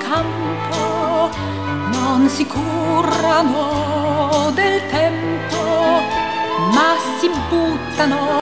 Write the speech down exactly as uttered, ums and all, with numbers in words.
campo, non si curano del tempo, ma si buttano